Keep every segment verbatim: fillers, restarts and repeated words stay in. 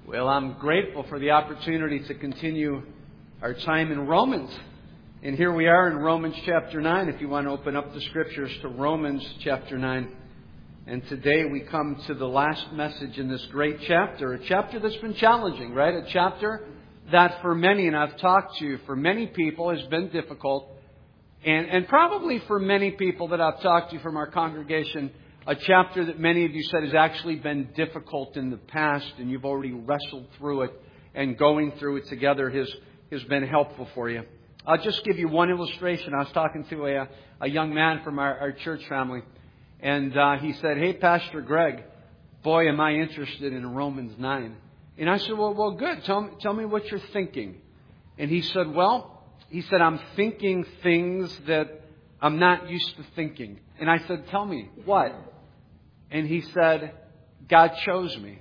Well, I'm grateful for the opportunity to continue our time in Romans. And here we are in Romans chapter nine, if you want to open up the Scriptures to Romans chapter nine. And today we come to the last message in this great chapter, a chapter that's been challenging, right? A chapter that for many, and I've talked to, for many people has been difficult. And, and probably for many people that I've talked to from our congregation, a chapter that many of you said has actually been difficult in the past, and you've already wrestled through it, and going through it together has, has been helpful for you. I'll just give you one illustration. I was talking to a, a young man from our, our church family, and uh, he said, "Hey, Pastor Greg, boy, am I interested in Romans nine. And I said, well, well, good. Tell me, tell me what you're thinking. And he said, well, he said, I'm thinking things that I'm not used to thinking. And I said, tell me, what? And he said, God chose me.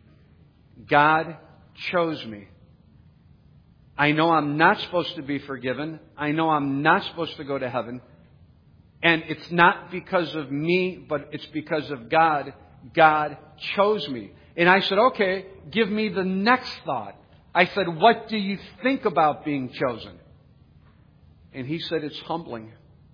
God chose me. I know I'm not supposed to be forgiven. I know I'm not supposed to go to heaven. And it's not because of me, but it's because of God. God chose me. And I said, okay, give me the next thought. I said, what do you think about being chosen? And he said, it's humbling.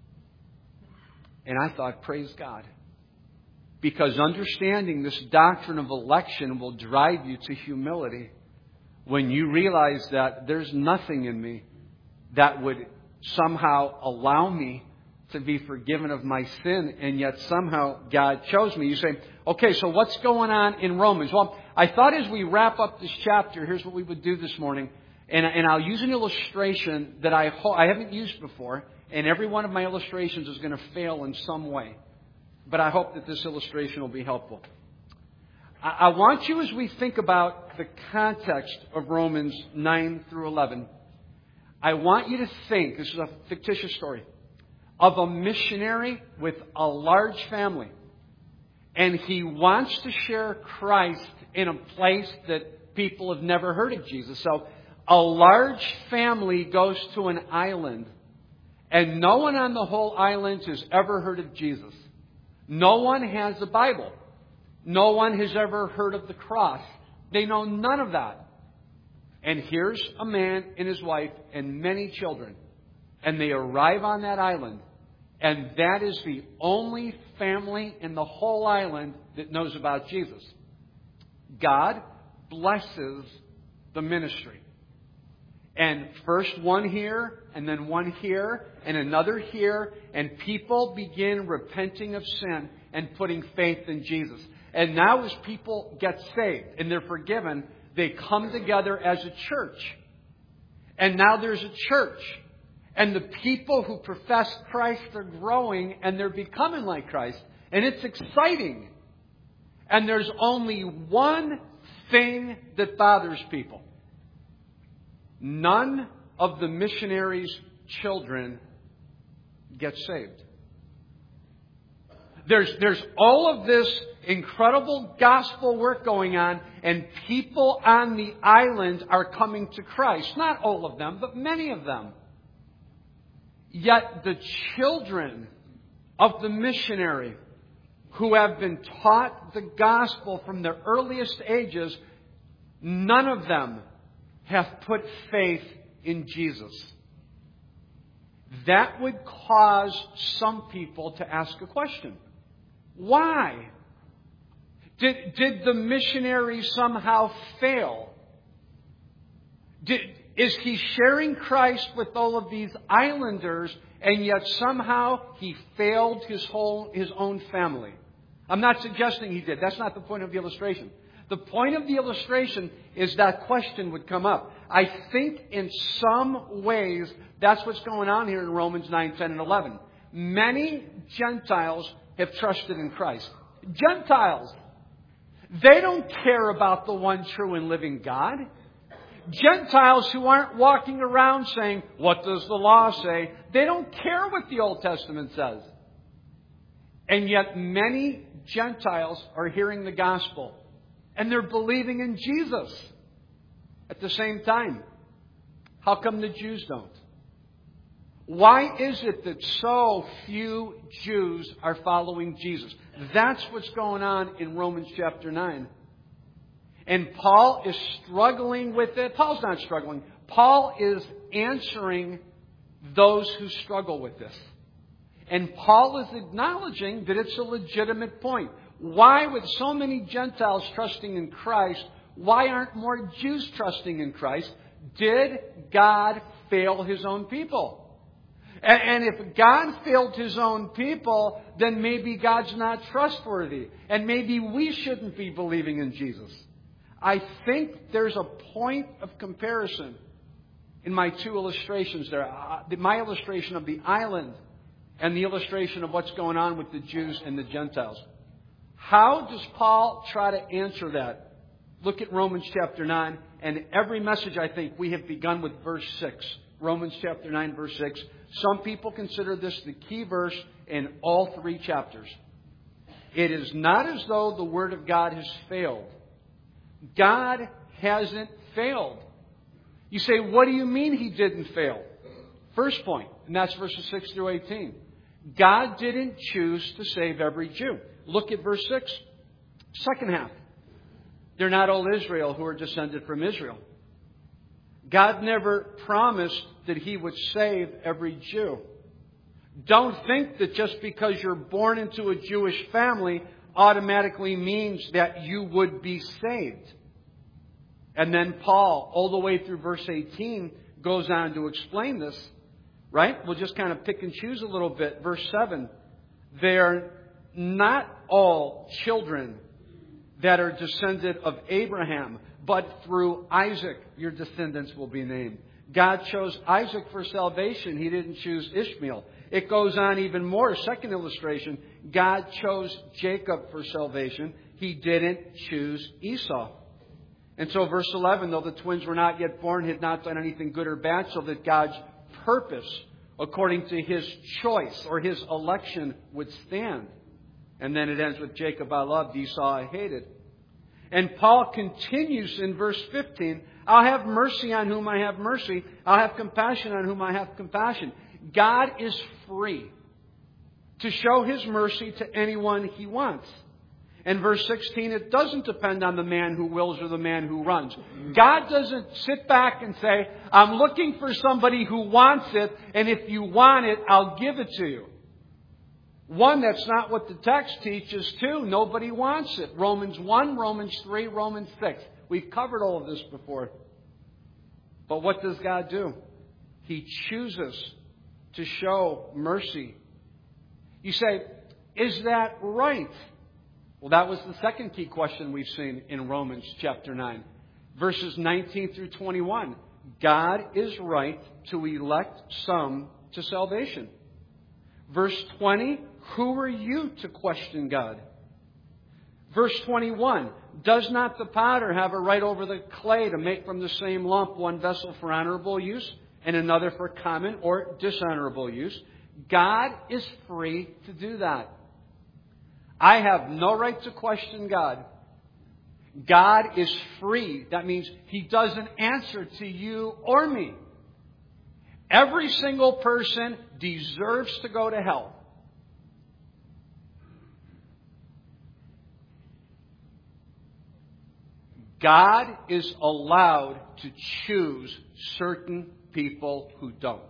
And I thought, praise God. Because understanding this doctrine of election will drive you to humility when you realize that there's nothing in me that would somehow allow me to be forgiven of my sin, and yet somehow God chose me. You say, okay, so what's going on in Romans? Well, I thought as we wrap up this chapter, here's what we would do this morning. And, and I'll use an illustration that I, ho- I haven't used before, and every one of my illustrations is going to fail in some way. But I hope that this illustration will be helpful. I, I want you, as we think about the context of Romans nine through eleven, I want you to think, this is a fictitious story, of a missionary with a large family. And he wants to share Christ in a place that people have never heard of Jesus. So a large family goes to an island, and no one on the whole island has ever heard of Jesus. No one has a Bible. No one has ever heard of the cross. They know none of that. And here's a man and his wife and many children. And they arrive on that island. And that is the only family in the whole island that knows about Jesus. God blesses the ministry. And first one here, and then one here, and another here, and people begin repenting of sin and putting faith in Jesus. And now as people get saved and they're forgiven, they come together as a church. And now there's a church. And the people who profess Christ are growing and they're becoming like Christ. And it's exciting. And there's only one thing that bothers people. None of the missionaries' children get saved. There's, there's all of this incredible gospel work going on, and people on the island are coming to Christ. Not all of them, but many of them. Yet the children of the missionary who have been taught the gospel from their earliest ages, none of them have put faith in Jesus. That would cause some people to ask a question. Why? Did, did the missionary somehow fail? Did, is he sharing Christ with all of these islanders, and yet somehow he failed his whole his own family? I'm not suggesting he did. That's not the point of the illustration. The point of the illustration is that question would come up. I think in some ways that's what's going on here in Romans nine, ten, and eleven. Many Gentiles have trusted in Christ. Gentiles. They don't care about the one true and living God. Gentiles who aren't walking around saying, what does the law say? They don't care what the Old Testament says. And yet many Gentiles are hearing the gospel. And they're believing in Jesus at the same time. How come the Jews don't? Why is it that so few Jews are following Jesus? That's what's going on in Romans chapter nine. And Paul is struggling with it. Paul's not struggling. Paul is answering those who struggle with this. And Paul is acknowledging that it's a legitimate point. Why, with so many Gentiles trusting in Christ, why aren't more Jews trusting in Christ? Did God fail His own people? And if God failed His own people, then maybe God's not trustworthy. And maybe we shouldn't be believing in Jesus. I think there's a point of comparison in my two illustrations there. My illustration of the island and the illustration of what's going on with the Jews and the Gentiles. How does Paul try to answer that? Look at Romans chapter nine. And every message, I think, we have begun with verse six. Romans chapter nine, verse six. Some people consider this the key verse in all three chapters. It is not as though the Word of God has failed. God hasn't failed. You say, what do you mean He didn't fail? First point, and that's verses six through eighteen. God didn't choose to save every Jew. Look at verse six. Second half. They're not all Israel who are descended from Israel. God never promised that He would save every Jew. Don't think that just because you're born into a Jewish family automatically means that you would be saved. And then Paul, all the way through verse eighteen, goes on to explain this. Right? We'll just kind of pick and choose a little bit. Verse seven. They're not all children that are descended of Abraham, but through Isaac your descendants will be named. God chose Isaac for salvation. He didn't choose Ishmael. It goes on even more. Second illustration. God chose Jacob for salvation. He didn't choose Esau. And so verse eleven, though the twins were not yet born, had not done anything good or bad, so that God's purpose, according to His choice or His election, would stand. And then it ends with Jacob I loved, Esau I hated. And Paul continues in verse fifteen, I'll have mercy on whom I have mercy. I'll have compassion on whom I have compassion. God is free to show His mercy to anyone He wants. And verse sixteen, it doesn't depend on the man who wills or the man who runs. God doesn't sit back and say, I'm looking for somebody who wants it, and if you want it, I'll give it to you. One, that's not what the text teaches. Two, nobody wants it. Romans one, Romans three, Romans six. We've covered all of this before. But what does God do? He chooses to show mercy. You say, is that right? Well, that was the second key question we've seen in Romans chapter nine. Verses nineteen through twenty-one. God is right to elect some to salvation. Verse twenty. Who are you to question God? Verse twenty-one. Does not the potter have a right over the clay to make from the same lump one vessel for honorable use and another for common or dishonorable use? God is free to do that. I have no right to question God. God is free. That means He doesn't answer to you or me. Every single person deserves to go to hell. God is allowed to choose certain people who don't.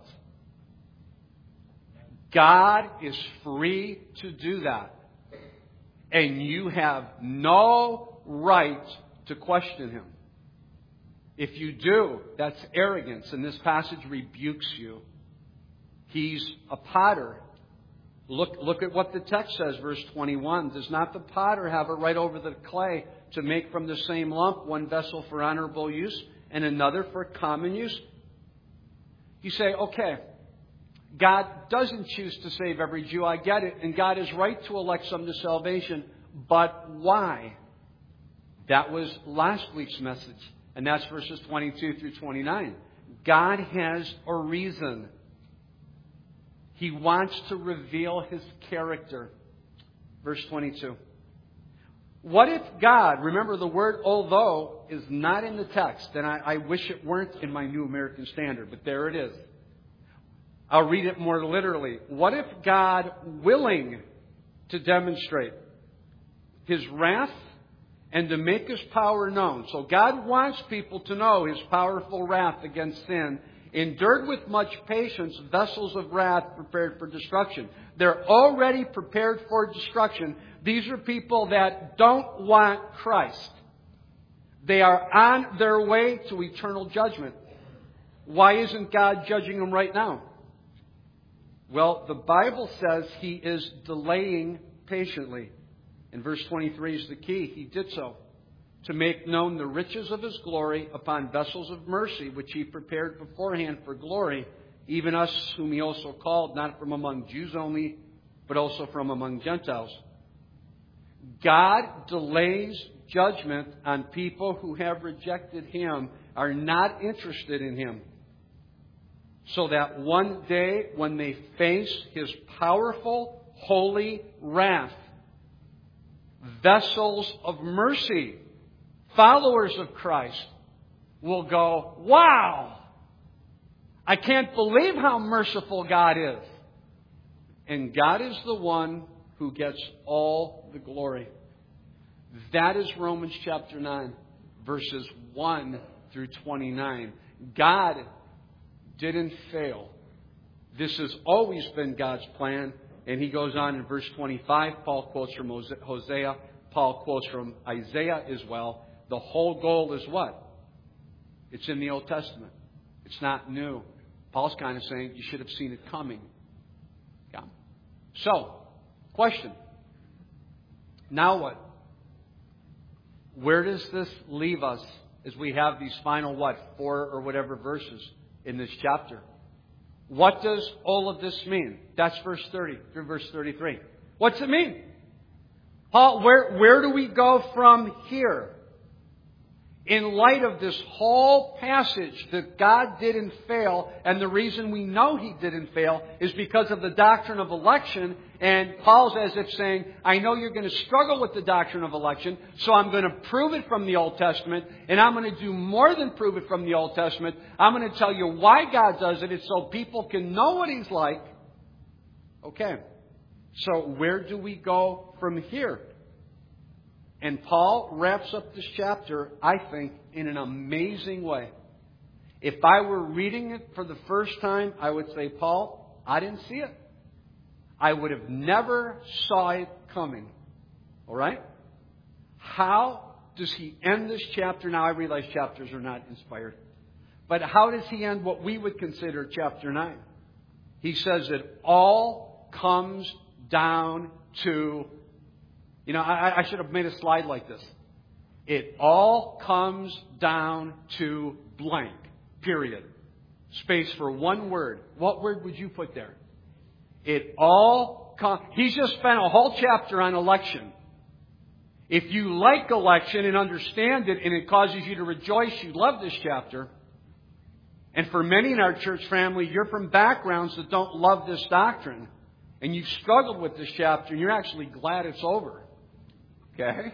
God is free to do that. And you have no right to question Him. If you do, that's arrogance, and this passage rebukes you. He's a potter. Look, look at what the text says, verse twenty-one. Does not the potter have a right over the clay to make from the same lump one vessel for honorable use and another for common use? You say, okay, God doesn't choose to save every Jew. I get it. And God is right to elect some to salvation. But why? That was last week's message. And that's verses twenty-two through twenty-nine. God has a reason. He wants to reveal His character. Verse twenty-two. What if God, remember the word although is not in the text, and I, I wish it weren't in my New American Standard, but there it is. I'll read it more literally. What if God, willing to demonstrate His wrath and to make His power known. So God wants people to know His powerful wrath against sin, endured with much patience, vessels of wrath prepared for destruction. They're already prepared for destruction. These are people that don't want Christ. They are on their way to eternal judgment. Why isn't God judging them right now? Well, the Bible says He is delaying patiently. And verse twenty-three is the key. He did so to make known the riches of His glory upon vessels of mercy, which He prepared beforehand for glory, even us whom He also called, not from among Jews only, but also from among Gentiles. God delays judgment on people who have rejected Him, are not interested in Him, so that one day when they face His powerful, holy wrath, vessels of mercy, followers of Christ, will go, wow! I can't believe how merciful God is. And God is the one who gets all the glory. That is Romans chapter nine, verses one through twenty-nine. God didn't fail. This has always been God's plan. And he goes on in verse twenty-five. Paul quotes from Hosea. Paul quotes from Isaiah as well. The whole goal is what? It's in the Old Testament. It's not new. Paul's kind of saying you should have seen it coming. Yeah. So, question. Now what? Where does this leave us as we have these final, what, four or whatever verses in this chapter? What does all of this mean? That's verse thirty through verse thirty-three. What's it mean? Paul, where, where do we go from here? In light of this whole passage that God didn't fail, and the reason we know He didn't fail is because of the doctrine of election, and Paul's as if saying, I know you're going to struggle with the doctrine of election, so I'm going to prove it from the Old Testament, and I'm going to do more than prove it from the Old Testament. I'm going to tell you why God does it, it's so people can know what He's like. Okay, so where do we go from here? And Paul wraps up this chapter, I think, in an amazing way. If I were reading it for the first time, I would say, Paul, I didn't see it. I would have never saw it coming. All right? How does he end this chapter? Now, I realize chapters are not inspired. But how does he end what we would consider chapter nine? He says it all comes down to... You know, I, I should have made a slide like this. It all comes down to blank, period. Space for one word. What word would you put there? It all comes... He's just spent a whole chapter on election. If you like election and understand it and it causes you to rejoice, you love this chapter. And for many in our church family, you're from backgrounds that don't love this doctrine. And you've struggled with this chapter and you're actually glad it's over. Okay?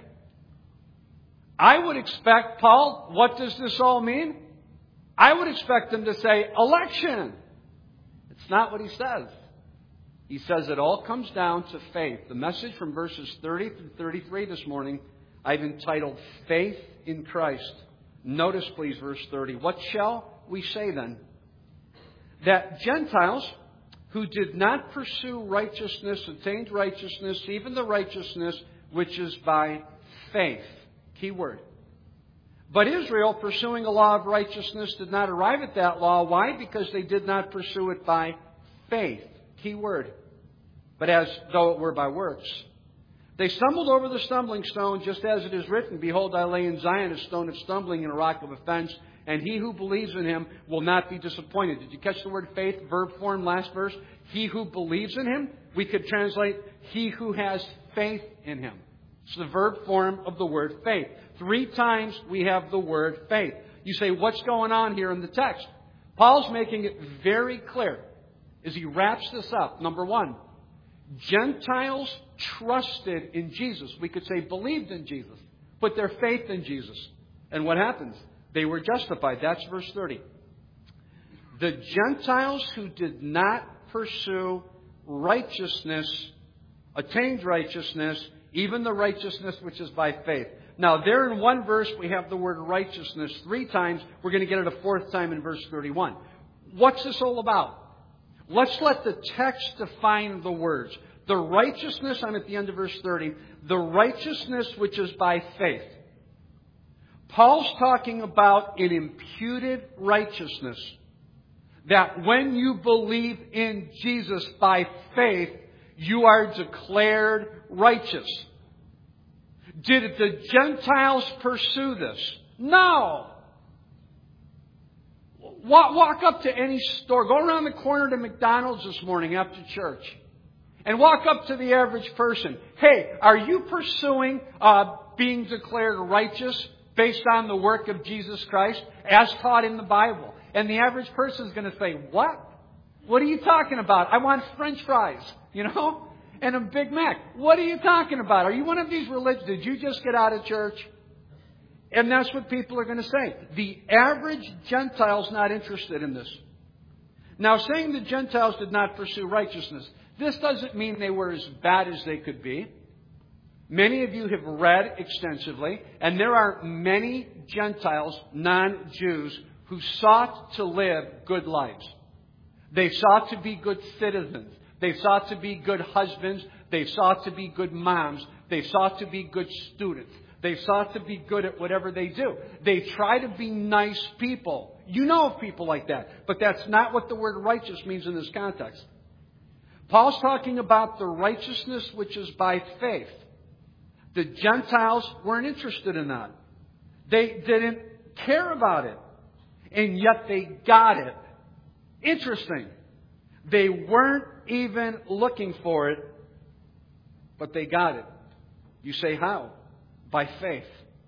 I would expect, Paul, what does this all mean? I would expect him to say, election. It's not what he says. He says it all comes down to faith. The message from verses thirty through thirty-three this morning, I've entitled Faith in Christ. Notice, please, verse thirty. What shall we say then? That Gentiles who did not pursue righteousness attained righteousness, even the righteousness which is by faith. Key word. But Israel, pursuing a law of righteousness, did not arrive at that law. Why? Because they did not pursue it by faith. Key word. But as though it were by works. They stumbled over the stumbling stone, just as it is written, Behold, I lay in Zion a stone of stumbling and a rock of offense, and he who believes in Him will not be disappointed. Did you catch the word faith? Verb form, last verse. He who believes in Him. We could translate, he who has faith in Him. It's the verb form of the word faith. Three times we have the word faith. You say, what's going on here in the text? Paul's making it very clear as he wraps this up. Number one, Gentiles trusted in Jesus. We could say believed in Jesus. Put their faith in Jesus. And what happens? They were justified. That's verse thirty. The Gentiles who did not pursue righteousness, attained righteousness, even the righteousness which is by faith. Now, there in one verse, we have the word righteousness three times. We're going to get it a fourth time in verse thirty-one. What's this all about? Let's let the text define the words. The righteousness, I'm at the end of verse thirty, the righteousness which is by faith. Paul's talking about an imputed righteousness. That when you believe in Jesus by faith, you are declared righteous. Did the Gentiles pursue this? No. Walk, walk up to any store. Go around the corner to McDonald's this morning after church. And walk up to the average person. Hey, are you pursuing uh, being declared righteous based on the work of Jesus Christ as taught in the Bible? And the average person is going to say, what? What are you talking about? I want French fries, you know, and a Big Mac. What are you talking about? Are you one of these religions? Did you just get out of church? And that's what people are going to say. The average Gentile's not interested in this. Now, saying the Gentiles did not pursue righteousness, this doesn't mean they were as bad as they could be. Many of you have read extensively, and there are many Gentiles, non-Jews, who sought to live good lives. They sought to be good citizens. They sought to be good husbands. They sought to be good moms. They sought to be good students. They sought to be good at whatever they do. They try to be nice people. You know of people like that. But that's not what the word righteous means in this context. Paul's talking about the righteousness which is by faith. The Gentiles weren't interested in that. They didn't care about it. And yet they got it. Interesting. They weren't even looking for it, but they got it. You say how? By faith.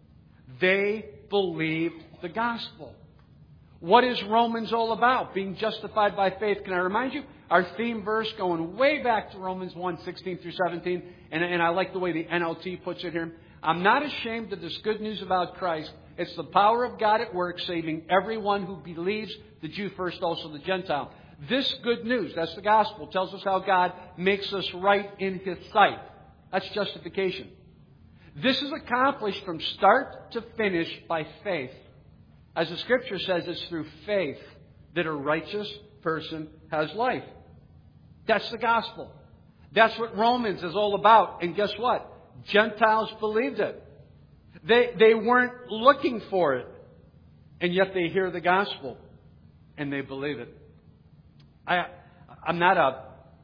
They believed the gospel. What is Romans all about? Being justified by faith. Can I remind you? Our theme verse going way back to Romans one, sixteen through seventeen. And, and I like the way the N L T puts it here. I'm not ashamed of this good news about Christ. It's the power of God at work, saving everyone who believes, the Jew first, also the Gentile. This good news, that's the gospel, tells us how God makes us right in His sight. That's justification. This is accomplished from start to finish by faith. As the Scripture says, it's through faith that a righteous person has life. That's the gospel. That's what Romans is all about. And guess what? Gentiles believed it. They, they weren't looking for it. And yet they hear the gospel. And they believe it. I, I'm not uh,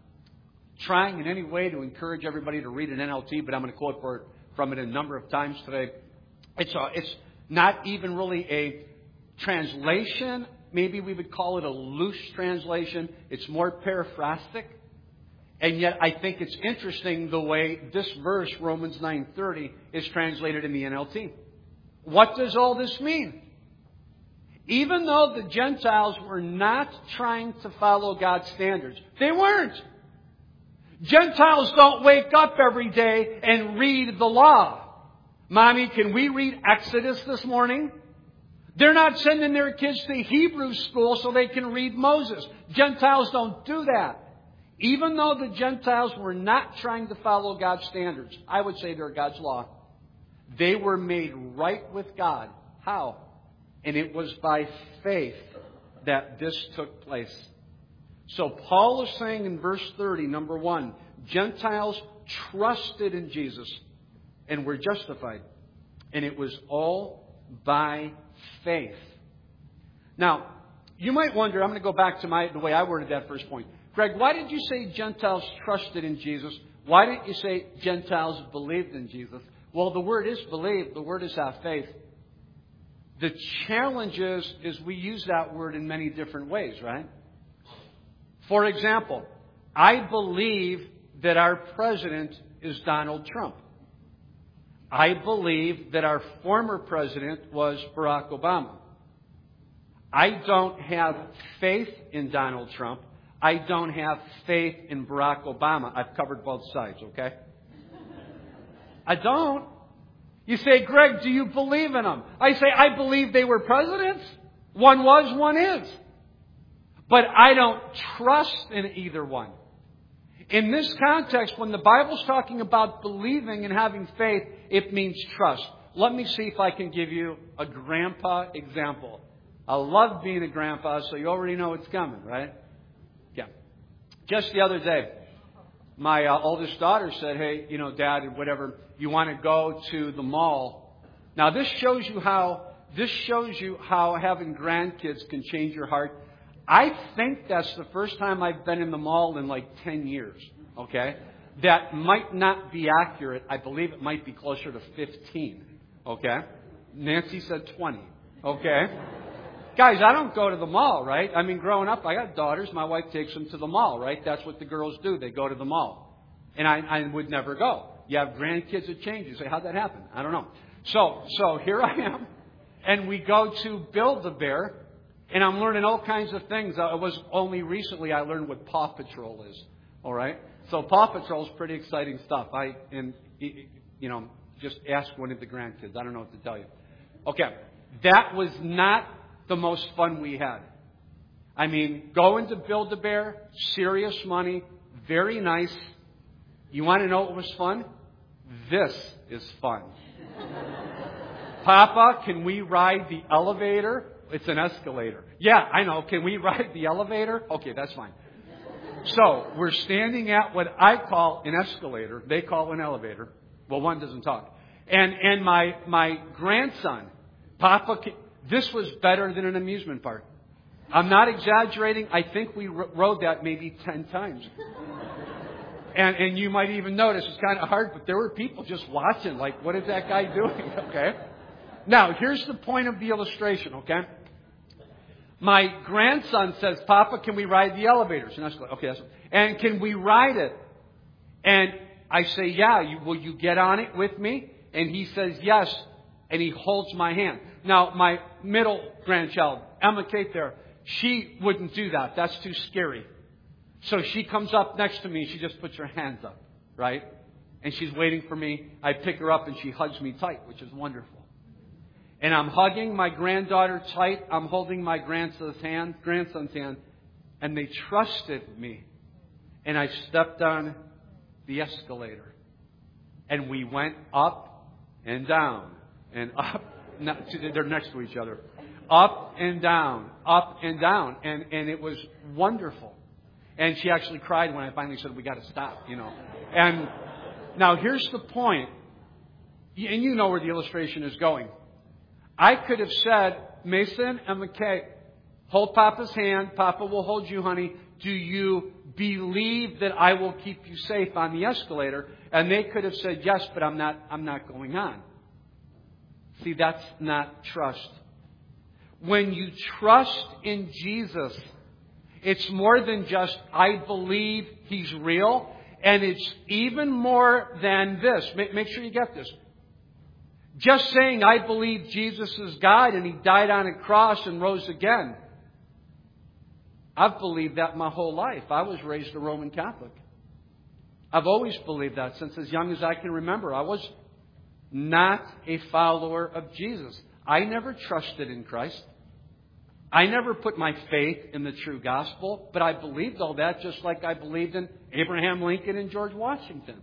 trying in any way to encourage everybody to read an N L T, but I'm going to quote for it, from it a number of times today. It's, a, it's not even really a translation. Maybe we would call it a loose translation. It's more paraphrastic. And yet I think it's interesting the way this verse, Romans nine thirty, is translated in the N L T. What does all this mean? Even though the Gentiles were not trying to follow God's standards, they weren't. Gentiles don't wake up every day and read the law. Mommy, can we read Exodus this morning? They're not sending their kids to Hebrew school so they can read Moses. Gentiles don't do that. Even though the Gentiles were not trying to follow God's standards, I would say they're God's law. They were made right with God. How? And it was by faith that this took place. So Paul is saying in verse thirty, number one, Gentiles trusted in Jesus and were justified. And it was all by faith. Now, you might wonder, I'm going to go back to my the way I worded that first point. Greg, why did you say Gentiles trusted in Jesus? Why didn't you say Gentiles believed in Jesus? Well, the word is believe. The word is have faith. The challenge is, is we use that word in many different ways, right? For example, I believe that our president is Donald Trump. I believe that our former president was Barack Obama. I don't have faith in Donald Trump. I don't have faith in Barack Obama. I've covered both sides, okay? I don't. You say, Greg, do you believe in them? I say, I believe they were presidents. One was, one is. But I don't trust in either one. In this context, when the Bible's talking about believing and having faith, it means trust. Let me see if I can give you a grandpa example. I love being a grandpa, so you already know it's coming, right? Yeah. Just the other day, my uh, oldest daughter said, hey, you know, Dad, whatever, you want to go to the mall. Now, this shows you how, this shows you how having grandkids can change your heart. I think that's the first time I've been in the mall in like ten years, okay? That might not be accurate. I believe it might be closer to fifteen, okay? Nancy said twenty, okay? Guys, I don't go to the mall, right? I mean, growing up, I got daughters. My wife takes them to the mall, right? That's what the girls do. They go to the mall. And I, I would never go. You have grandkids, it changes. You say, how'd that happen? I don't know. So, so here I am. And we go to Build-A-Bear. And I'm learning all kinds of things. Uh, it was only recently I learned what Paw Patrol is. All right? So Paw Patrol is pretty exciting stuff. I and you know, just ask one of the grandkids. I don't know what to tell you. Okay. That was not the most fun we had. I mean, going to Build-A-Bear, serious money, very nice. You want to know what was fun? This is fun. Papa, can we ride the elevator? It's an escalator. Yeah, I know. Can we ride the elevator? Okay, that's fine. So, we're standing at what I call an escalator. They call an elevator. Well, one doesn't talk. And and my my grandson, Papa, can, this was better than an amusement park. I'm not exaggerating. I think we rode that maybe ten times. And and you might even notice it's kind of hard, but there were people just watching, like, what is that guy doing? Okay. Now, here's the point of the illustration, okay? My grandson says, Papa, can we ride the elevators? And I was like, okay, that's and can we ride it? And I say, yeah, you, will you get on it with me? And he says, yes. And he holds my hand. Now, my middle grandchild, Emma Kate there, she wouldn't do that. That's too scary. So she comes up next to me and she just puts her hands up, right? And she's waiting for me. I pick her up and she hugs me tight, which is wonderful. And I'm hugging my granddaughter tight. I'm holding my grandson's hand, grandson's hand. And they trusted me. And I stepped on the escalator. And we went up and down and up. Not, they're next to each other. Up and down, up and down. And, and it was wonderful. And she actually cried when I finally said, we got to stop, you know. And now here's the point. And you know where the illustration is going. I could have said, Mason and McKay, hold Papa's hand. Papa will hold you, honey. Do you believe that I will keep you safe on the escalator? And they could have said, yes, but I'm not, I'm not going on. See, that's not trust. When you trust in Jesus, it's more than just, I believe He's real. And it's even more than this. Make, make sure you get this. Just saying, I believe Jesus is God and He died on a cross and rose again. I've believed that my whole life. I was raised a Roman Catholic. I've always believed that since as young as I can remember. I was not a follower of Jesus. I never trusted in Christ. I never put my faith in the true gospel, but I believed all that just like I believed in Abraham Lincoln and George Washington.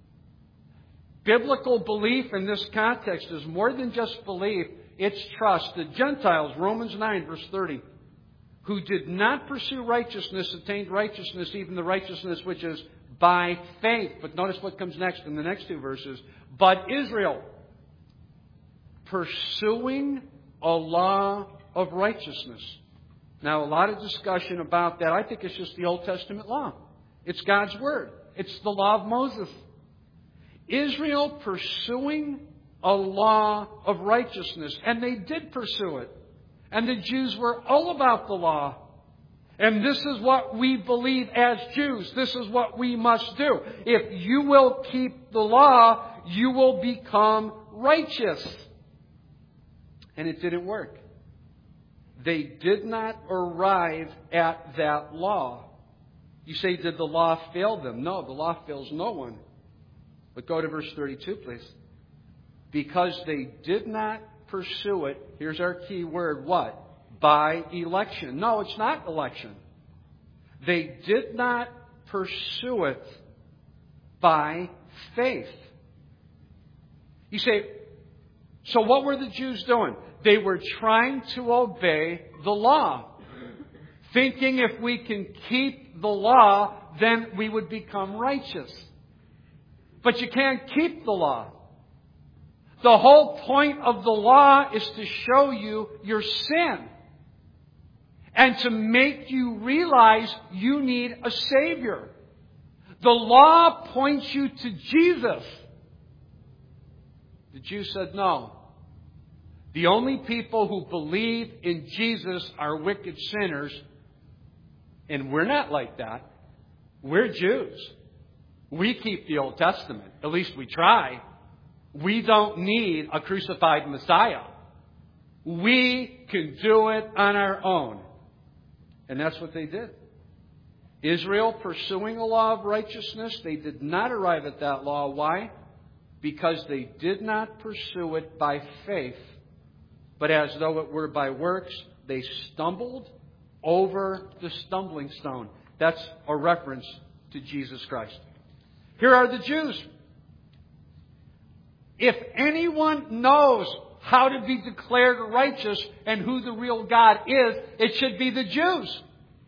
Biblical belief in this context is more than just belief, it's trust. The Gentiles, Romans nine, verse thirty, who did not pursue righteousness, attained righteousness, even the righteousness which is by faith. But notice what comes next in the next two verses. But Israel, pursuing a law of righteousness. Now, a lot of discussion about that. I think it's just the Old Testament law. It's God's Word. It's the law of Moses. Israel pursuing a law of righteousness. And they did pursue it. And the Jews were all about the law. And this is what we believe as Jews. This is what we must do. If you will keep the law, you will become righteous. And it didn't work. They did not arrive at that law. You say, did the law fail them? No, the law fails no one. But go to verse thirty-two, please. Because they did not pursue it, here's our key word, what? By election. No, it's not election. They did not pursue it by faith. You say, So what were the Jews doing? They were trying to obey the law, thinking if we can keep the law, then we would become righteous. But you can't keep the law. The whole point of the law is to show you your sin and to make you realize you need a Savior. The law points you to Jesus. The Jews said no. The only people who believe in Jesus are wicked sinners. And we're not like that. We're Jews. We keep the Old Testament. At least we try. We don't need a crucified Messiah. We can do it on our own. And that's what they did. Israel pursuing a law of righteousness, they did not arrive at that law. Why? Because they did not pursue it by faith, but as though it were by works. They stumbled over the stumbling stone. That's a reference to Jesus Christ. Here are the Jews. If anyone knows how to be declared righteous and who the real God is, it should be the Jews.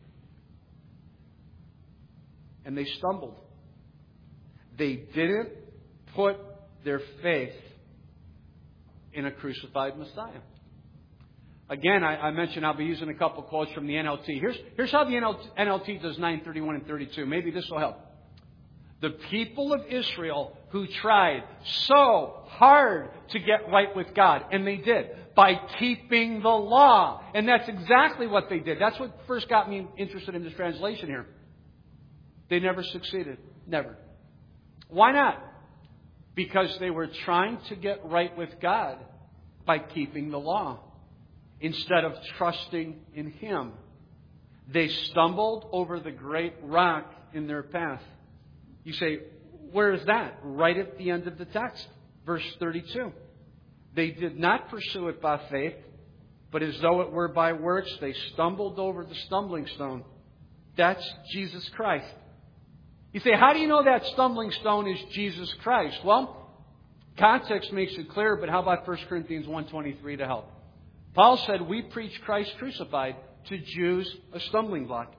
And they stumbled. They didn't put their faith in a crucified Messiah. Again, I, I mentioned I'll be using a couple quotes from the N L T. Here's, here's how the N L T does nine thirty-one and thirty-two. Maybe this will help. The people of Israel who tried so hard to get right with God, and they did, by keeping the law. And that's exactly what they did. That's what first got me interested in this translation here. They never succeeded. Never. Why not? Because they were trying to get right with God by keeping the law instead of trusting in Him. They stumbled over the great rock in their path. You say, where is that? Right at the end of the text, verse thirty-two. They did not pursue it by faith, but as though it were by works, they stumbled over the stumbling stone. That's Jesus Christ. You say, how do you know that stumbling stone is Jesus Christ? Well, context makes it clear, but how about First Corinthians one twenty-three to help? Paul said, we preach Christ crucified, to Jews a stumbling block.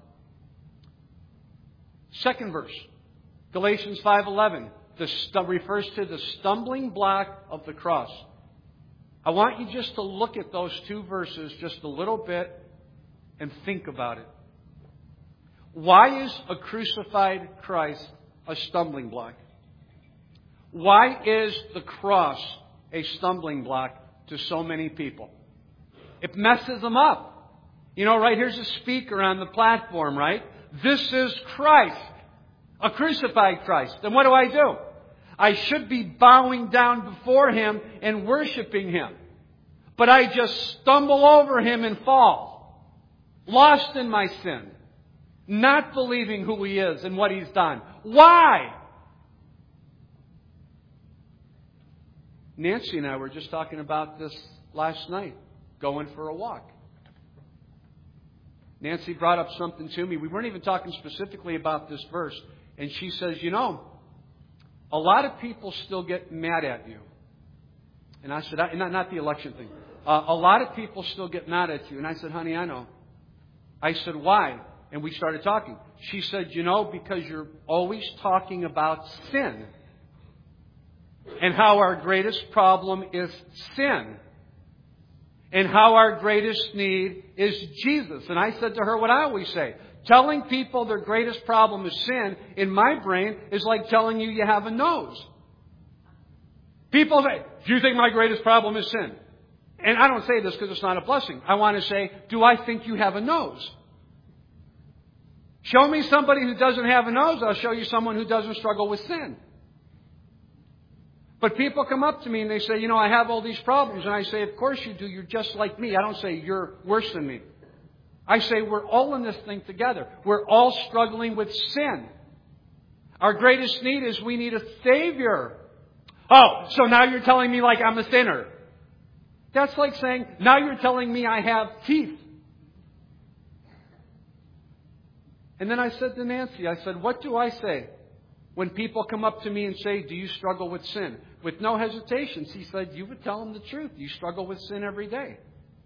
Second verse, Galatians five eleven, the stu- refers to the stumbling block of the cross. I want you just to look at those two verses just a little bit and think about it. Why is a crucified Christ a stumbling block? Why is the cross a stumbling block to so many people? It messes them up. You know, right here's a speaker on the platform, right? This is Christ, a crucified Christ. And what do I do? I should be bowing down before Him and worshiping Him. But I just stumble over Him and fall, lost in my sin, not believing who He is and what He's done. Why? Nancy and I were just talking about this last night, going for a walk. Nancy brought up something to me. We weren't even talking specifically about this verse. And she says, you know, a lot of people still get mad at you. And I said, not, not the election thing. Uh, a lot of people still get mad at you. And I said, honey, I know. I said, why? And we started talking. She said, you know, because you're always talking about sin. And how our greatest problem is sin. And how our greatest need is Jesus. And I said to her what I always say. Telling people their greatest problem is sin, in my brain, is like telling you you have a nose. People say, do you think my greatest problem is sin? And I don't say this because it's not a blessing. I want to say, do I think you have a nose? Show me somebody who doesn't have a nose. I'll show you someone who doesn't struggle with sin. But people come up to me and they say, you know, I have all these problems. And I say, of course you do. You're just like me. I don't say you're worse than me. I say we're all in this thing together. We're all struggling with sin. Our greatest need is we need a Savior. Oh, so now you're telling me like I'm a sinner. That's like saying, now you're telling me I have teeth. And then I said to Nancy, I said, what do I say When people come up to me and say, do you struggle with sin? With no hesitations, he said, you would tell them the truth. You struggle with sin every day.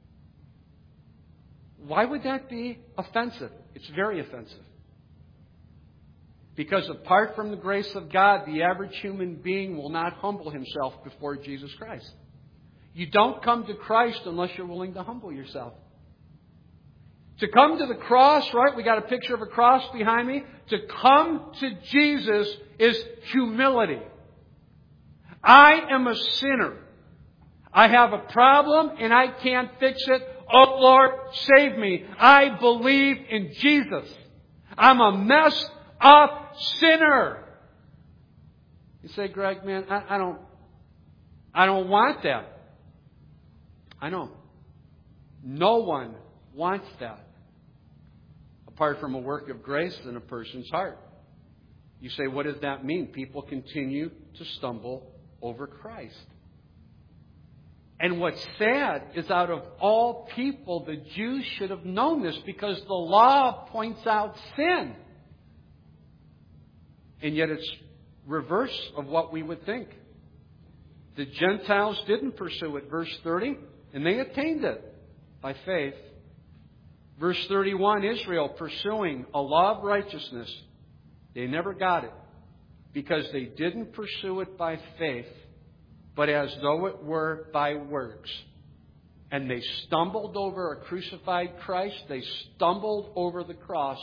Why would that be offensive? It's very offensive. Because apart from the grace of God, the average human being will not humble himself before Jesus Christ. You don't come to Christ unless you're willing to humble yourself. To come to the cross, right? We got a picture of a cross behind me. To come to Jesus is humility. I am a sinner. I have a problem and I can't fix it. Oh Lord, save me. I believe in Jesus. I'm a messed up sinner. You say, Greg, man, I, I don't, I don't want that. I know. No one wants that. Apart from a work of grace in a person's heart. You say, what does that mean? People continue to stumble over Christ. And what's sad is out of all people, the Jews should have known this because the law points out sin. And yet it's reverse of what we would think. The Gentiles didn't pursue it, verse thirty, and they attained it by faith. Verse thirty-one, Israel pursuing a law of righteousness. They never got it because they didn't pursue it by faith, but as though it were by works. And they stumbled over a crucified Christ. They stumbled over the cross.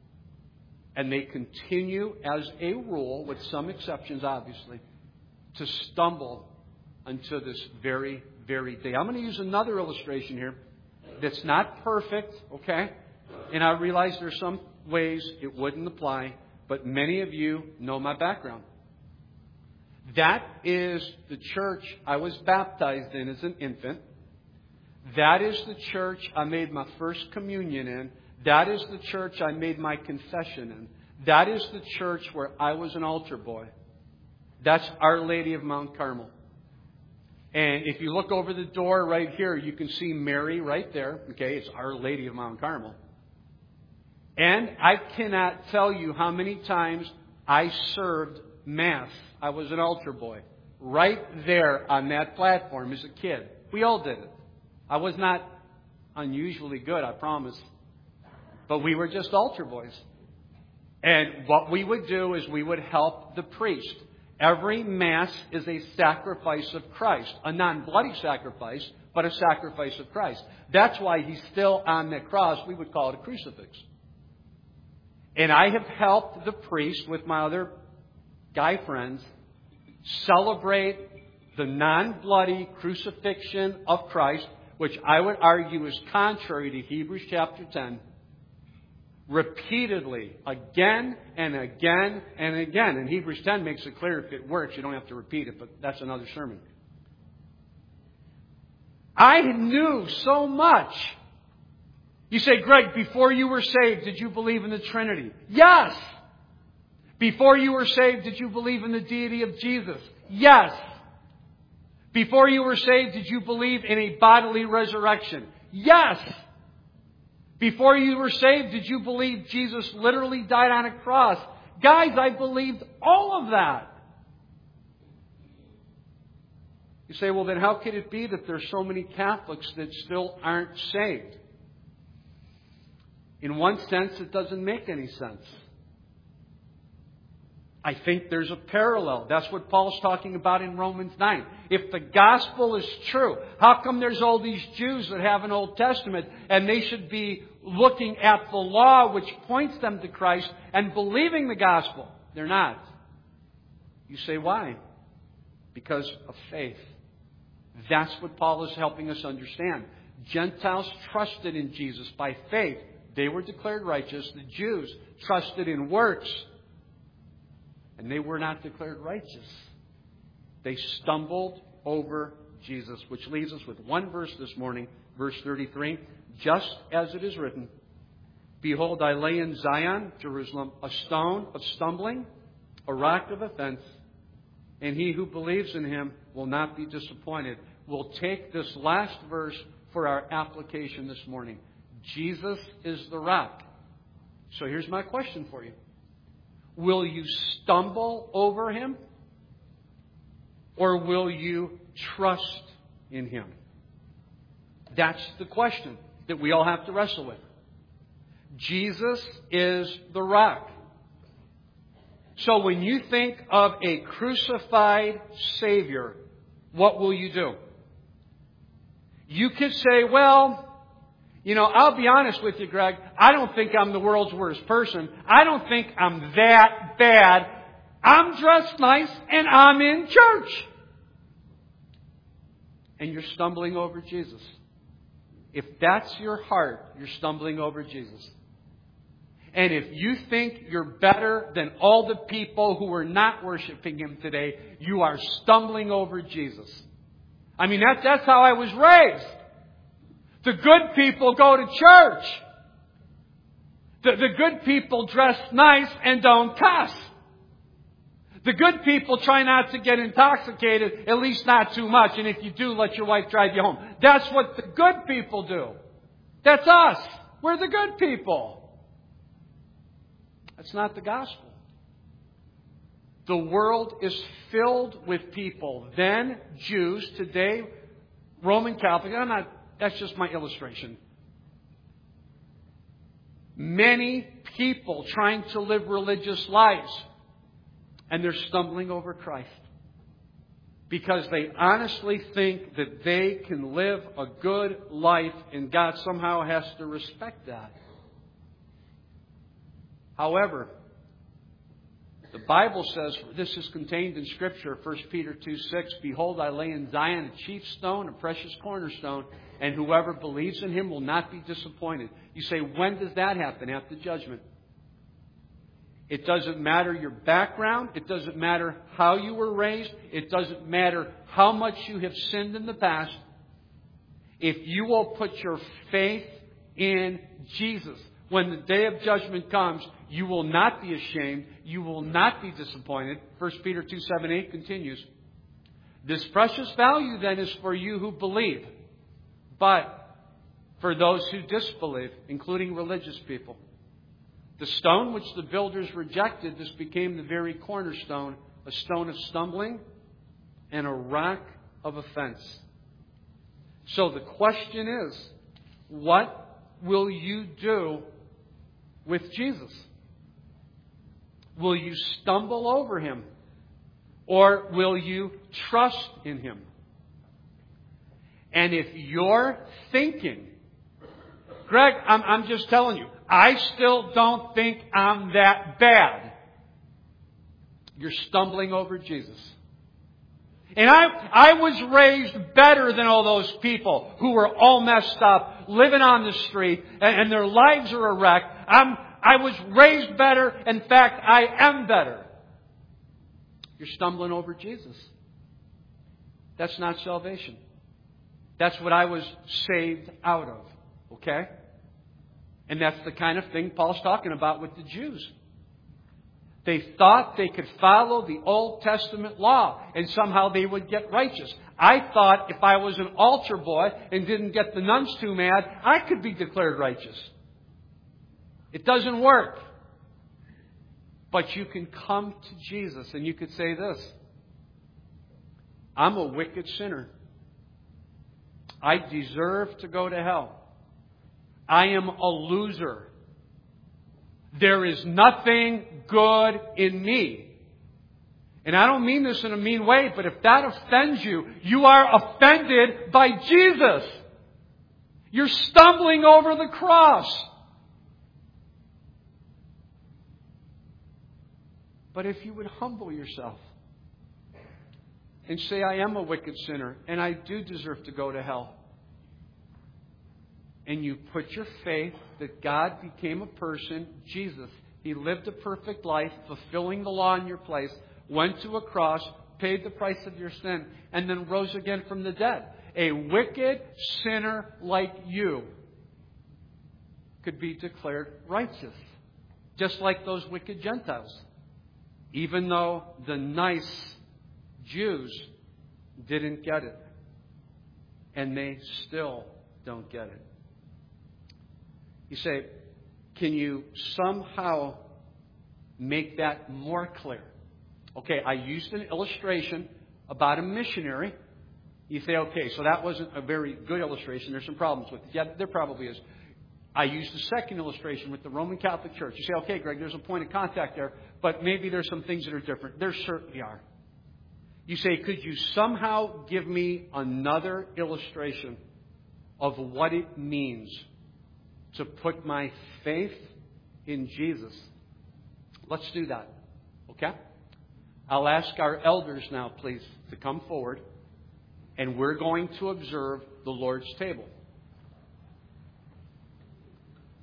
And they continue, as a rule, with some exceptions obviously, to stumble until this very, very day. I'm going to use another illustration here that's not perfect, okay? And I realize there's some ways it wouldn't apply, but many of you know my background. That is the church I was baptized in as an infant. That is the church I made my first communion in. That is the church I made my confession in. That is the church where I was an altar boy. That's Our Lady of Mount Carmel. And if you look over the door right here, you can see Mary right there. Okay, it's Our Lady of Mount Carmel. And I cannot tell you how many times I served Mass. I was an altar boy. Right there on that platform as a kid. We all did it. I was not unusually good, I promise. But we were just altar boys. And what we would do is we would help the priest. Every Mass is a sacrifice of Christ. A non-bloody sacrifice, but a sacrifice of Christ. That's why He's still on the cross. We would call it a crucifix. And I have helped the priest with my other guy friends celebrate the non-bloody crucifixion of Christ, which I would argue is contrary to Hebrews chapter ten. Repeatedly, again and again and again. And Hebrews ten makes it clear if it works, you don't have to repeat it, but that's another sermon. I knew so much. You say, Greg, before you were saved, did you believe in the Trinity? Yes. Before you were saved, did you believe in the deity of Jesus? Yes. Before you were saved, did you believe in a bodily resurrection? Yes. Before you were saved, did you believe Jesus literally died on a cross? Guys, I believed all of that. You say, well, then how could it be that there's so many Catholics that still aren't saved? In one sense, it doesn't make any sense. I think there's a parallel. That's what Paul's talking about in Romans nine. If the gospel is true, how come there's all these Jews that have an Old Testament and they should be looking at the law which points them to Christ and believing the gospel? They're not. You say, why? Because of faith. That's what Paul is helping us understand. Gentiles trusted in Jesus by faith. They were declared righteous. The Jews trusted in works. And they were not declared righteous. They stumbled over Jesus, which leaves us with one verse this morning, verse thirty-three. Just as it is written, behold, I lay in Zion, Jerusalem, a stone of stumbling, a rock of offense, and he who believes in Him will not be disappointed. We'll take this last verse for our application this morning. Jesus is the rock. So here's my question for you. Will you stumble over Him? Or will you trust in Him? That's the question that we all have to wrestle with. Jesus is the rock. So when you think of a crucified Savior, what will you do? You could say, well, you know, I'll be honest with you, Greg. I don't think I'm the world's worst person. I don't think I'm that bad. I'm dressed nice and I'm in church. And you're stumbling over Jesus. If that's your heart, you're stumbling over Jesus. And if you think you're better than all the people who are not worshiping Him today, you are stumbling over Jesus. I mean, that, that's how I was raised. The good people go to church. The, the good people dress nice and don't cuss. The good people try not to get intoxicated, at least not too much. And if you do, let your wife drive you home. That's what the good people do. That's us. We're the good people. That's not the gospel. The world is filled with people. Then Jews, today Roman Catholic. I'm not, that's just my illustration. Many people trying to live religious lives. And they're stumbling over Christ. Because they honestly think that they can live a good life and God somehow has to respect that. However, the Bible says, this is contained in Scripture, First Peter two six, Behold, I lay in Zion a chief stone, a precious cornerstone, and whoever believes in Him will not be disappointed. You say, when does that happen? At the judgment. It doesn't matter your background. It doesn't matter how you were raised. It doesn't matter how much you have sinned in the past. If you will put your faith in Jesus, when the day of judgment comes, you will not be ashamed. You will not be disappointed. First Peter two seven eight continues. This precious value then is for you who believe, but for those who disbelieve, including religious people. The stone which the builders rejected, this became the very cornerstone, a stone of stumbling and a rock of offense. So the question is, what will you do with Jesus? Will you stumble over Him? Or will you trust in Him? And if you're thinking, Greg, I'm, I'm just telling you, I still don't think I'm that bad. You're stumbling over Jesus. And I, I was raised better than all those people who were all messed up, living on the street, and, and their lives are a wreck. I'm, I was raised better. In fact, I am better. You're stumbling over Jesus. That's not salvation. That's what I was saved out of. Okay? And that's the kind of thing Paul's talking about with the Jews. They thought they could follow the Old Testament law and somehow they would get righteous. I thought if I was an altar boy and didn't get the nuns too mad, I could be declared righteous. It doesn't work. But you can come to Jesus and you could say this. I'm a wicked sinner. I deserve to go to hell. I am a loser. There is nothing good in me. And I don't mean this in a mean way, but if that offends you, you are offended by Jesus. You're stumbling over the cross. But if you would humble yourself and say, I am a wicked sinner and I do deserve to go to hell. And you put your faith that God became a person, Jesus. He lived a perfect life, fulfilling the law in your place, went to a cross, paid the price of your sin, and then rose again from the dead. A wicked sinner like you could be declared righteous, just like those wicked Gentiles. Even though the nice Jews didn't get it. And they still don't get it. You say, can you somehow make that more clear. Okay, I used an illustration about a missionary. You say, okay, so that wasn't a very good illustration. There's some problems with it. Yeah, there probably is. I used a second illustration with the Roman Catholic Church. You say, okay, Greg, there's a point of contact there, but maybe there's some things that are different. There certainly are. You say, could you somehow give me another illustration of what it means to put my faith in Jesus? Let's do that. Okay? I'll ask our elders now, please, to come forward. And we're going to observe the Lord's table.